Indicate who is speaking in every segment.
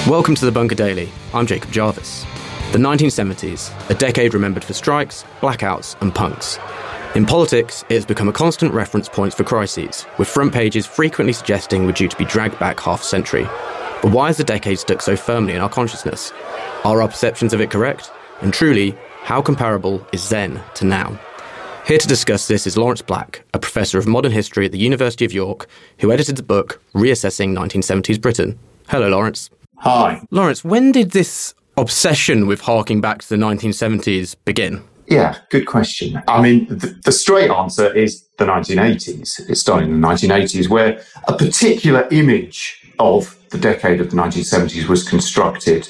Speaker 1: Welcome to the Bunker Daily. I'm Jacob Jarvis. The 1970s, a decade remembered for strikes, blackouts and punks. In politics, it has become a constant reference point for crises, with front pages frequently suggesting we're due to be dragged back half a century. But why has the decade stuck so firmly in our consciousness? Are our perceptions of it correct? And truly, how comparable is then to now? Here to discuss this is Lawrence Black, a professor of modern history at the University of York, who edited the book Reassessing 1970s Britain. Hello, Lawrence.
Speaker 2: Hi.
Speaker 1: Lawrence, when did this obsession with harking back to the 1970s begin?
Speaker 2: Yeah, good question. I mean, the straight answer is the 1980s. It started in the 1980s, where a particular image of the decade of the 1970s was constructed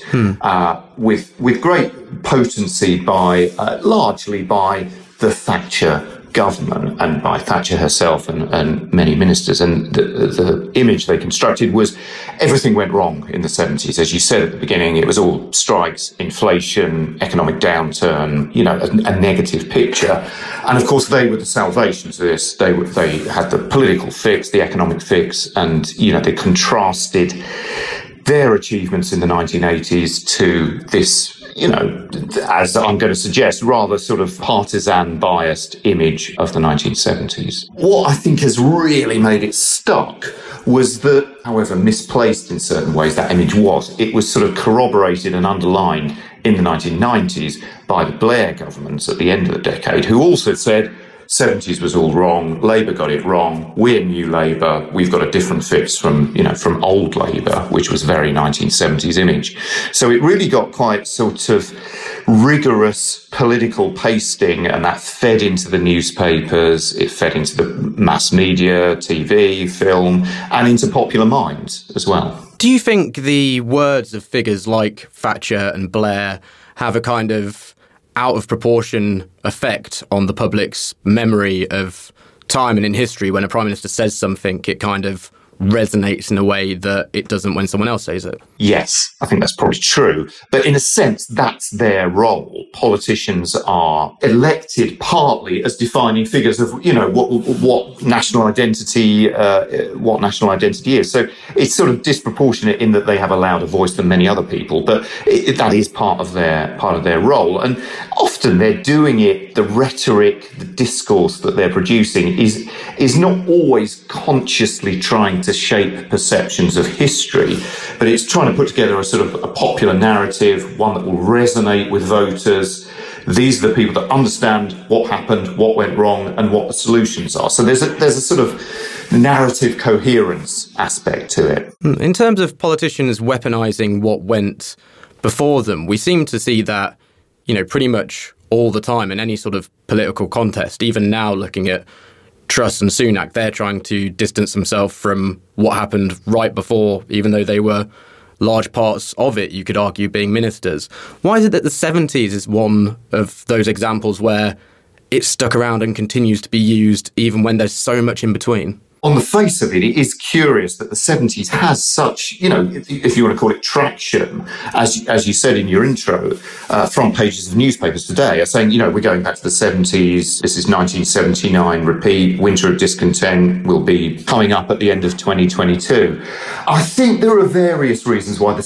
Speaker 2: with great potency largely by the Thatcher government and by Thatcher herself and many ministers. And the image they constructed was everything went wrong in the 70s. As you said at the beginning, it was all strikes, inflation, economic downturn, a negative picture. And of course, they were the salvation to this. They had the political fix, the economic fix, and, they contrasted their achievements in the 1980s to this, as I'm going to suggest, rather sort of partisan biased image of the 1970s. What I think has really made it stuck was that, however misplaced in certain ways that image was, it was sort of corroborated and underlined in the 1990s by the Blair governments at the end of the decade, who also said, 70s was all wrong. Labour got it wrong. We're new Labour. We've got a different fix from old Labour, which was very 1970s image. So it really got quite sort of rigorous political pasting, and that fed into the newspapers. It fed into the mass media, TV, film, and into popular minds as well.
Speaker 1: Do you think the words of figures like Thatcher and Blair have a kind of out of proportion effect on the public's memory of time and in history? When a prime minister says something, it kind of resonates in a way that it doesn't when someone else says it?
Speaker 2: Yes, I think that's probably true. But in a sense, that's their role. Politicians are elected partly as defining figures of, what national identity is. So it's sort of disproportionate in that they have a louder voice than many other people, but that is part of their role. And often they're doing it, the rhetoric, the discourse that they're producing is not always consciously trying to shape perceptions of history, but it's trying to put together a sort of a popular narrative, one that will resonate with voters. These are the people that understand what happened, what went wrong, and what the solutions are. So there's a sort of narrative coherence aspect to it.
Speaker 1: In terms of politicians weaponising what went before them, we seem to see that, pretty much all the time in any sort of political contest. Even now, looking at Truss and Sunak, they're trying to distance themselves from what happened right before, even though they were large parts of it, you could argue, being ministers. Why is it that the 70s is one of those examples where it's stuck around and continues to be used even when there's so much in between?
Speaker 2: On the face of it, it is curious that the 70s has such, if you want to call it traction, as you said in your intro, front pages of newspapers today are saying, we're going back to the 70s. This is 1979, repeat, winter of discontent will be coming up at the end of 2022. I think there are various reasons why the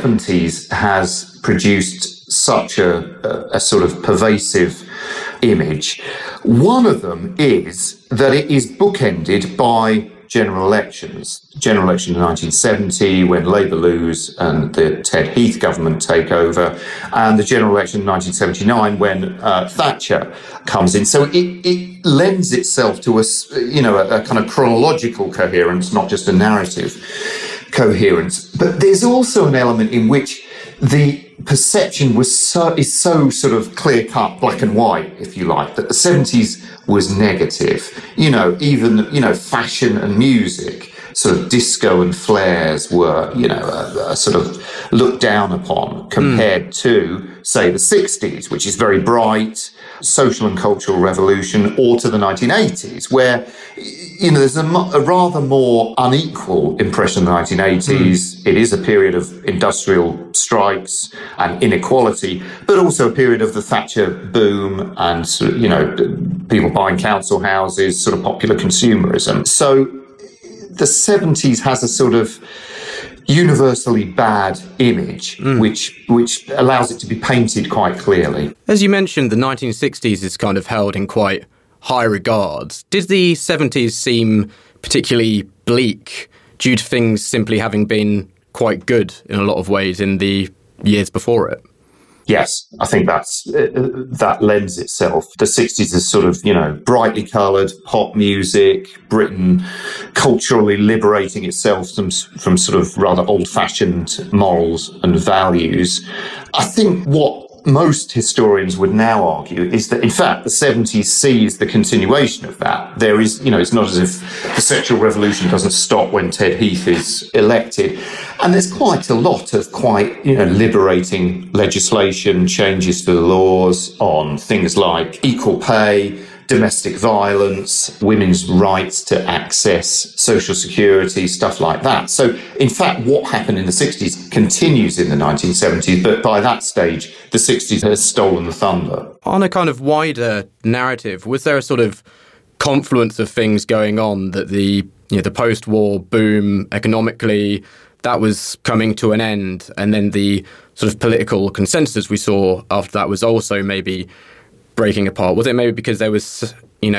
Speaker 2: 70s has produced such a sort of pervasive image. One of them is that it is bookended by general elections. General election in 1970, when Labour lose and the Ted Heath government take over, and the general election in 1979, when Thatcher comes in. So it lends itself to a kind of chronological coherence, not just a narrative coherence. But there's also an element in which the perception is so sort of clear-cut, black and white, if you like, that the 70s was negative. Even fashion and music, sort of disco and flares were, sort of looked down upon compared to, say, the 60s, which is very bright, social and cultural revolution, or to the 1980s, where, there's a rather more unequal impression of the 1980s. It is a period of industrial strikes and inequality, but also a period of the Thatcher boom and, people buying council houses, sort of popular consumerism. So the 70s has a sort of universally bad image, which allows it to be painted quite clearly.
Speaker 1: As you mentioned, the 1960s is kind of held in quite high regards. Did the 70s seem particularly bleak due to things simply having been quite good in a lot of ways in the years before it?
Speaker 2: Yes, I think that lends itself. The 60s is sort of, brightly coloured pop music, Britain culturally liberating itself from sort of rather old-fashioned morals and values. I think what most historians would now argue is that, in fact, the 70s sees the continuation of that. There is, it's not as if the sexual revolution doesn't stop when Ted Heath is elected. And there's quite a lot of quite, liberating legislation, changes to the laws on things like equal pay, domestic violence, women's rights to access social security, stuff like that. So, in fact, what happened in the 60s continues in the 1970s, but by that stage, the 60s has stolen the thunder.
Speaker 1: On a kind of wider narrative, was there a sort of confluence of things going on that the post-war boom economically, that was coming to an end, and then the sort of political consensus we saw after that was also maybe breaking apart? Was it maybe because there was,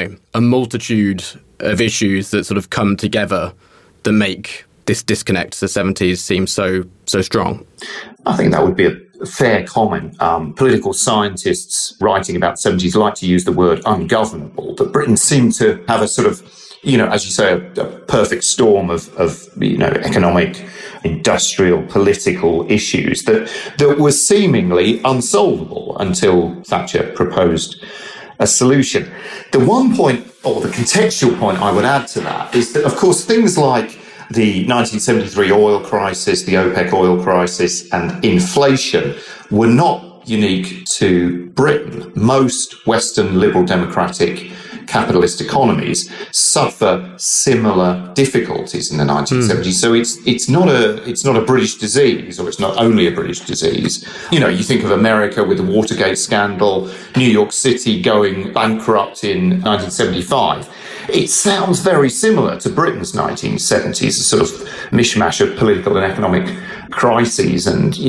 Speaker 1: a multitude of issues that sort of come together that make this disconnect to the 70s seem so strong?
Speaker 2: I think that would be a fair comment. Political scientists writing about the 70s like to use the word ungovernable, that Britain seemed to have a sort of, as you say, a perfect storm of economic, industrial, political issues that were seemingly unsolvable until Thatcher proposed a solution. The one point, or the contextual point I would add to that, is that, of course, things like the 1973 oil crisis, the OPEC oil crisis, and inflation were not unique to Britain. Most Western liberal democratic capitalist economies suffer similar difficulties in the 1970s. So it's not a British disease, or it's not only a British disease. You think of America with the Watergate scandal, New York City going bankrupt in 1975. It sounds very similar to Britain's 1970s, a sort of mishmash of political and economic crises, and,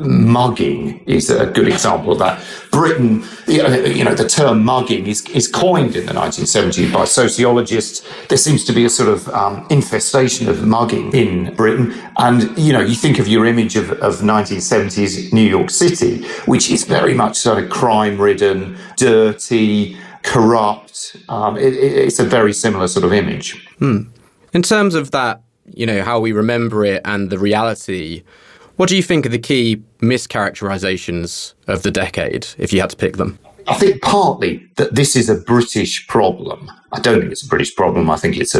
Speaker 2: mugging is a good example of that. Britain, the term mugging is coined in the 1970s by sociologists. There seems to be a sort of infestation of mugging in Britain. And, you think of your image of 1970s New York City, which is very much sort of crime-ridden, dirty, corrupt. It's a very similar sort of image.
Speaker 1: In terms of that, how we remember it and the reality, what do you think are the key mischaracterizations of the decade, if you had to pick them?
Speaker 2: I think partly that this is a British problem. I don't think it's a British problem. I think it's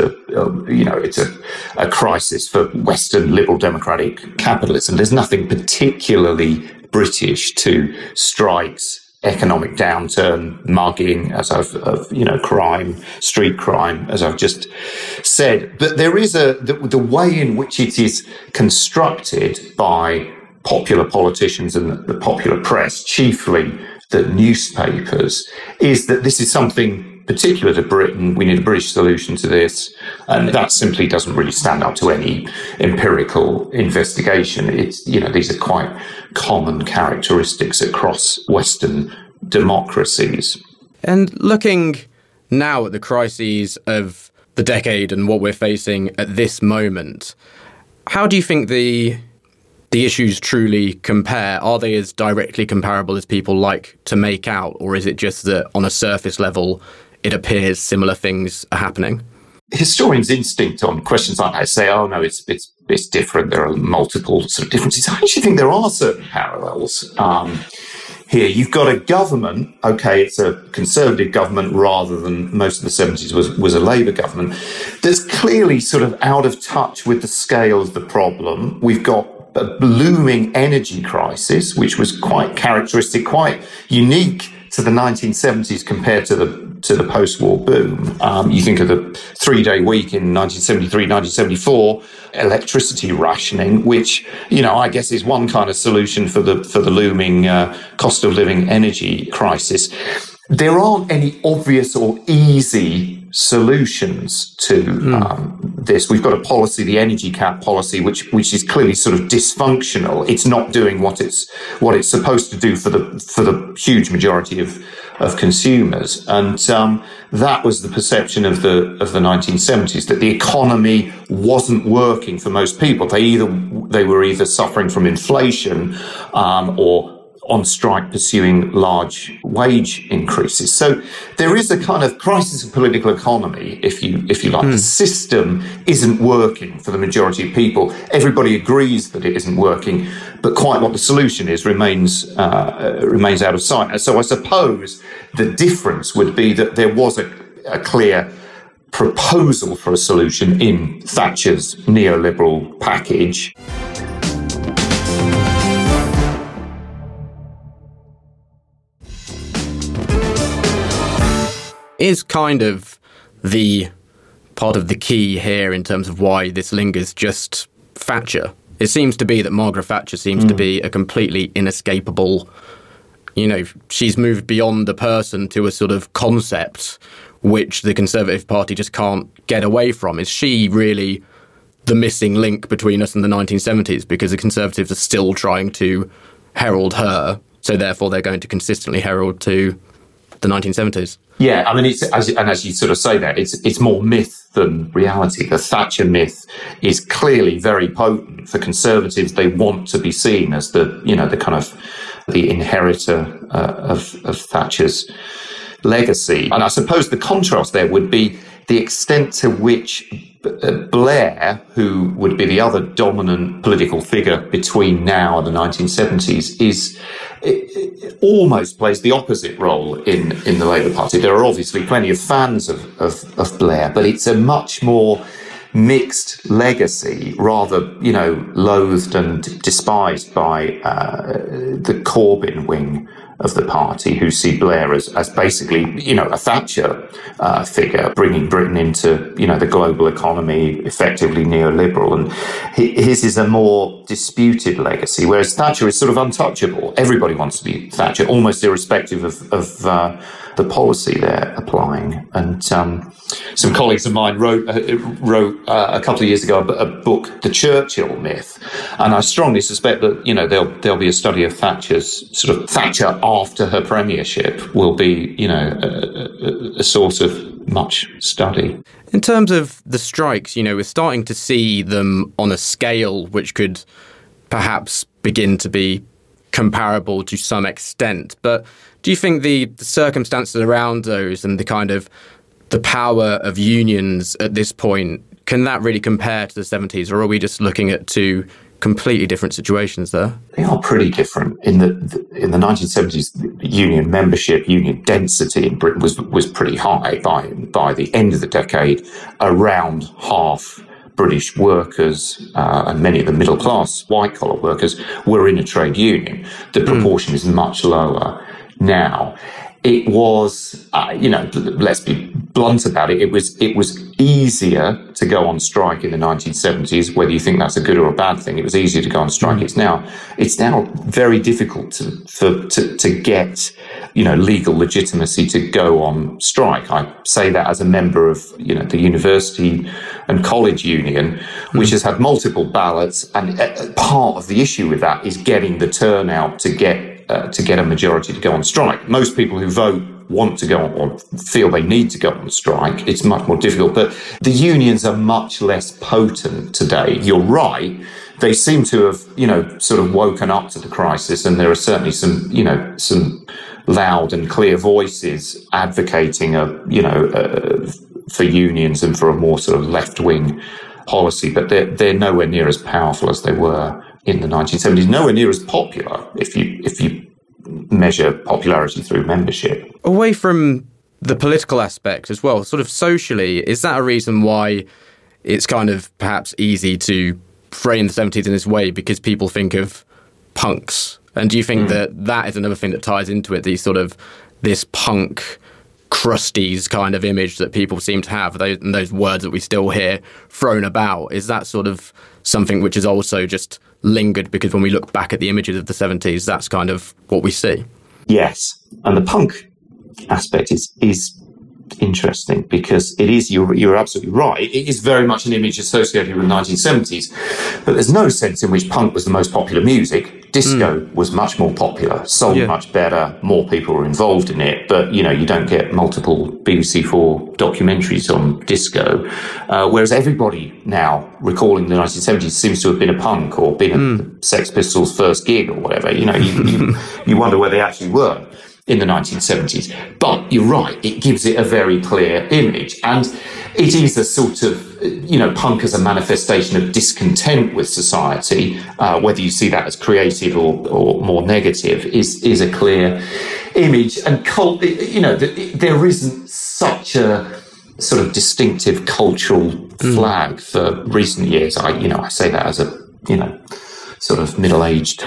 Speaker 2: a crisis for Western liberal democratic capitalism. There's nothing particularly British to strikes, economic downturn, mugging, crime, street crime, as I've just said. But there is the way in which it is constructed by popular politicians and the popular press, chiefly the newspapers, is that this is something particular to Britain. We need a British solution to this. And that simply doesn't really stand up to any empirical investigation. It's, these are quite common characteristics across Western democracies.
Speaker 1: And looking now at the crises of the decade and what we're facing at this moment, how do you think the issues truly compare? Are they as directly comparable as people like to make out, or is it just that on a surface level it appears similar things are happening?
Speaker 2: Historians' instinct on questions like that say, oh no, it's different. There are multiple sort of differences. I actually think there are certain parallels here. You've got a government, okay, it's a Conservative government rather than most of the 70s was a Labour government, that's clearly sort of out of touch with the scale of the problem. We've got a looming energy crisis, which was quite characteristic, quite unique to the 1970s compared to the post-war boom. You think of the 3-day week in 1973, 1974, electricity rationing, which, I guess is one kind of solution for the looming cost of living energy crisis. There aren't any obvious or easy solutions to this. We've got a policy, the energy cap policy, which is clearly sort of dysfunctional. It's not doing what it's supposed to do for the huge majority of consumers. And that was the perception of the 1970s, that the economy wasn't working for most people. They were either suffering from inflation or on strike pursuing large wage increases. So there is a kind of crisis of political economy, if you like. The system isn't working for the majority of people. Everybody agrees that it isn't working, but quite what the solution is remains out of sight. So I suppose the difference would be that there was a clear proposal for a solution in Thatcher's neoliberal package.
Speaker 1: Is kind of the part of the key here in terms of why this lingers just Thatcher. It seems to be that Margaret Thatcher seems to be a completely inescapable, she's moved beyond a person to a sort of concept which the Conservative Party just can't get away from. Is she really the missing link between us and the 1970s? Because the Conservatives are still trying to herald her, so therefore they're going to consistently herald to the 1970s.
Speaker 2: Yeah, I mean, as you sort of say that, it's more myth than reality. The Thatcher myth is clearly very potent for Conservatives. They want to be seen as the kind of the inheritor of Thatcher's legacy. And I suppose the contrast there would be the extent to which Blair, who would be the other dominant political figure between now and the 1970s, almost plays the opposite role in the Labour Party. There are obviously plenty of fans of Blair, but it's a much more mixed legacy, rather, loathed and despised by the Corbyn wing of the party, who see Blair as basically, a Thatcher figure, bringing Britain into, the global economy, effectively neoliberal. And his is a more disputed legacy, whereas Thatcher is sort of untouchable. Everybody wants to be Thatcher, almost irrespective of the policy they're applying. And some colleagues of mine wrote a couple of years ago a book, The Churchill Myth, and I strongly suspect that there'll be a study of Thatcher's sort of Thatcher after her premiership will be a source of much study.
Speaker 1: In terms of the strikes, we're starting to see them on a scale which could perhaps begin to be comparable to some extent. But do you think the circumstances around those and the kind of the power of unions at this point, can that really compare to the 70s, or are we just looking at two completely different situations there?
Speaker 2: They are pretty different. In the 1970s, union membership, union density in Britain was pretty high. By the end of the decade, around half British workers and many of the middle class white-collar workers were in a trade union. The proportion is much lower now. It was, let's be blunt about it. It was easier to go on strike in the 1970s. Whether you think that's a good or a bad thing, it was easier to go on strike. It's now very difficult to get, legal legitimacy to go on strike. I say that as a member of, the university and college union, which has had multiple ballots, and part of the issue with that is getting the turnout to get a majority to go on strike. Most people who vote want to go on, or feel they need to go on strike. It's much more difficult, but the unions are much less potent today. You're right. They seem to have, sort of woken up to the crisis, and there are certainly some loud and clear voices advocating for unions and for a more sort of left-wing policy, but they're nowhere near as powerful as they were in the 1970s, nowhere near as popular if you measure popularity through membership.
Speaker 1: Away from the political aspect as well, sort of socially, is that a reason why it's kind of perhaps easy to frame the 70s in this way, because people think of punks? And do you think that is another thing that ties into it, this punk crusties kind of image that people seem to have, those words that we still hear thrown about? Is that sort of something which is also just lingered because when we look back at the images of the 70s, that's kind of what we see?
Speaker 2: Yes. And the punk aspect is interesting because it is, you're absolutely right. It is very much an image associated with the 1970s, but there's no sense in which punk was the most popular music. Disco was much more popular, sold much better, more people were involved in it, but, you know, you don't get multiple BBC4 documentaries on disco, whereas everybody now recalling the 1970s seems to have been a punk or been a Sex Pistols' first gig or whatever. You know, you wonder where they actually were in the 1970s. But you're right, it gives it a very clear image. And it is a sort of, you know, punk as a manifestation of discontent with society, whether you see that as creative or more negative, is a clear image. And you know, there isn't such a sort of distinctive cultural flag for recent years. I say that as a, you know, sort of middle-aged,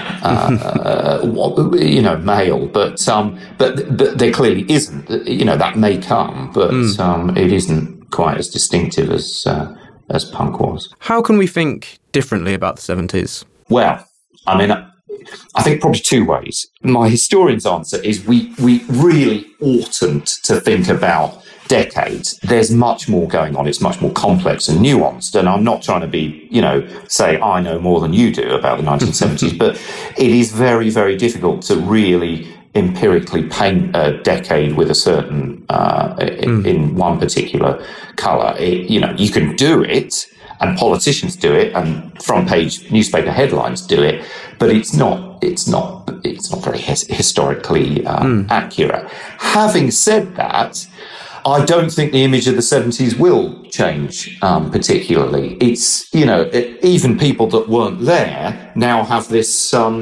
Speaker 2: you know, male, but there clearly isn't. You know, that may come, but it isn't quite as distinctive as punk was.
Speaker 1: How can we think differently about the 70s?
Speaker 2: Well, I mean, I think probably two ways. My historian's answer is we really oughtn't to think about decades. There's much more going on. It's much more complex and nuanced. And I'm not trying to be, you know, say I know more than you do about the 1970s, but it is very, very difficult to really empirically paint a decade with a certain, in one particular colour. You know, you can do it, and politicians do it, and front page newspaper headlines do it, but it's not very historically accurate. Having said that, I don't think the image of the 70s will change particularly. It's, you know, even people that weren't there now have this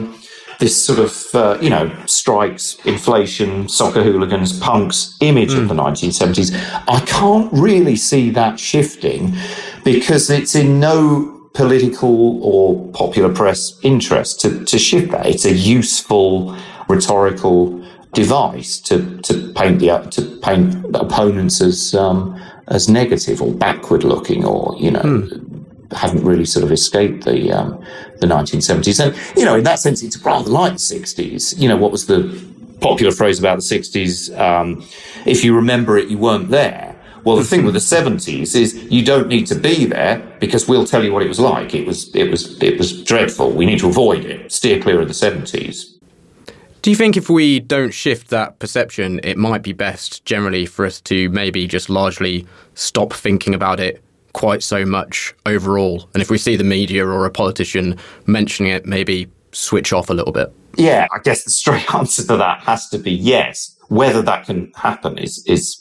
Speaker 2: sort of, you know, strikes, inflation, soccer hooligans, punks image of the 1970s. I can't really see that shifting because it's in no political or popular press interest to shift that. It's a useful rhetorical device to paint opponents as negative or backward looking, or, you know, haven't really sort of escaped the 1970s. And, you know, in that sense, it's rather like the 60s. You know, what was the popular phrase about the 60s? If you remember it, you weren't there. Well, the thing with the 70s is you don't need to be there because we'll tell you what it was like. It was dreadful. We need to avoid it. Steer clear of the 70s.
Speaker 1: Do you think if we don't shift that perception, it might be best generally for us to maybe just largely stop thinking about it quite so much overall? And if we see the media or a politician mentioning it, maybe switch off a little bit?
Speaker 2: Yeah, I guess the straight answer to that has to be yes. Whether that can happen is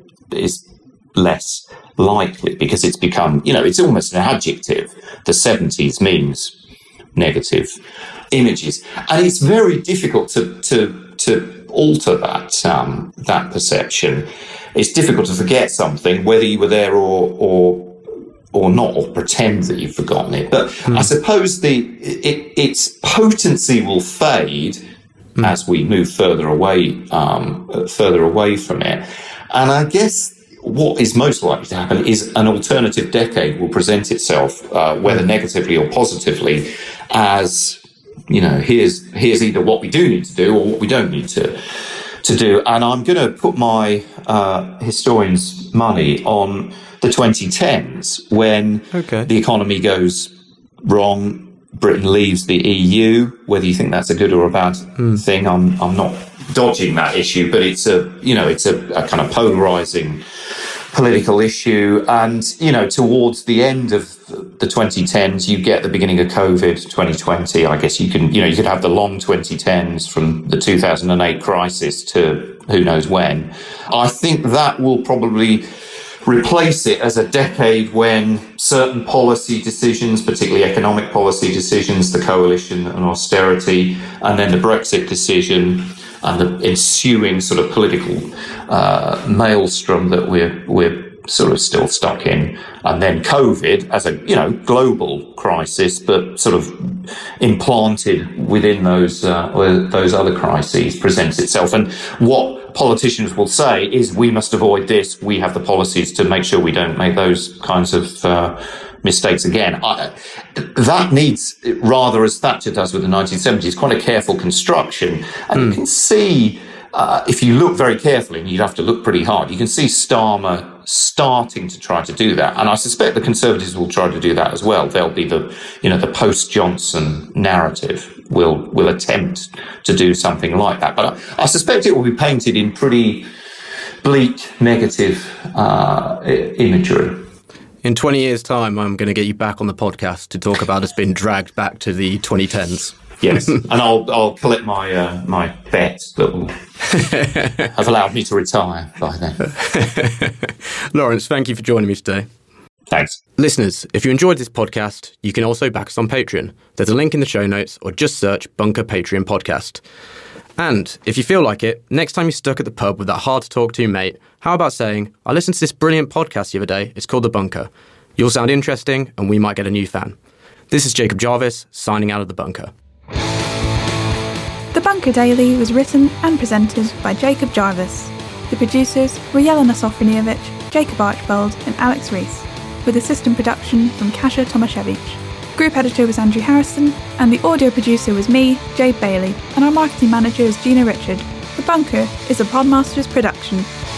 Speaker 2: less likely because it's become, you know, it's almost an adjective. The 70s means negative images, and it's very difficult to alter that perception. It's difficult to forget something, whether you were there or not, or pretend that you've forgotten it. But I suppose its potency will fade as we move further away from it. And I guess what is most likely to happen is an alternative decade will present itself, whether negatively or positively, as, you know, here's either what we do need to do or what we don't need to do. And I'm going to put my historian's money on the 2010s when the economy goes wrong. Britain leaves the EU. Whether you think that's a good or a bad thing, I'm not dodging that issue, but it's a kind of polarizing political issue. And, you know, towards the end of the 2010s, you get the beginning of COVID, 2020. I guess you could have the long 2010s from the 2008 crisis to who knows when. I think that will probably replace it as a decade when certain policy decisions, particularly economic policy decisions, the coalition and austerity, and then the Brexit decision and the ensuing sort of political maelstrom that we're sort of still stuck in, and then COVID as a, you know, global crisis, but sort of implanted within those other crises presents itself. And what politicians will say is, we must avoid this. We have the policies to make sure we don't make those kinds of mistakes again. That needs, rather as Thatcher does with the 1970s, quite a careful construction. And you can see if you look very carefully, and you'd have to look pretty hard, you can see Starmer starting to try to do that. And I suspect the Conservatives will try to do that as well. There'll be the post-Johnson narrative will attempt to do something like that. But I suspect it will be painted in pretty bleak, negative imagery.
Speaker 1: In 20 years' time, I'm going to get you back on the podcast to talk about us being dragged back to the 2010s.
Speaker 2: Yes, and I'll collect my bet that will have allowed me to retire by then.
Speaker 1: Lawrence, thank you for joining me today.
Speaker 2: Thanks.
Speaker 1: Listeners, if you enjoyed this podcast, you can also back us on Patreon. There's a link in the show notes, or just search Bunker Patreon Podcast. And if you feel like it, next time you're stuck at the pub with that hard-to-talk-to mate, how about saying, I listened to this brilliant podcast the other day, it's called The Bunker. You'll sound interesting, and we might get a new fan. This is Jacob Jarvis, signing out of The Bunker.
Speaker 3: The Bunker Daily was written and presented by Jacob Jarvis. The producers were Jelena Sofronijevic, Jacob Archbold and Alex Rees, with assistant production from Kasia Tomaszewicz. Group editor was Andrew Harrison, and the audio producer was me, Jade Bailey, and our marketing manager is Gina Richard. The Bunker is a Podmasters production.